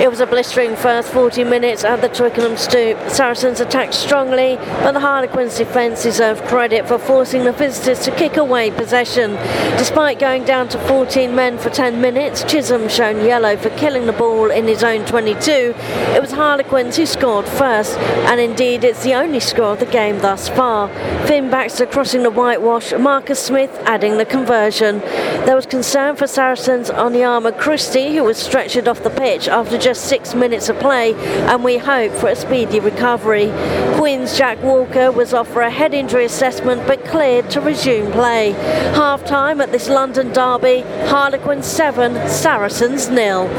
It was a blistering first 40 minutes at the Twickenham Stoop. Saracens attacked strongly, but the Harlequins' defence deserved credit for forcing the visitors to kick away possession. Despite going down to 14 men for 10 minutes, Chisholm shown yellow for killing the ball in his own 22. It was Harlequins who scored first, and indeed it's the only score of the game thus far. Finn Baxter crossing the whitewash, Marcus Smith adding the conversion. There was concern for Saracens on the arm of Christie, who was stretchered off the pitch after just 6 minutes of play, and we hope for a speedy recovery. Queen's Jack Walker was off for a head injury assessment but cleared to resume play. Half-time at this London derby, Harlequins 7, Saracens 0.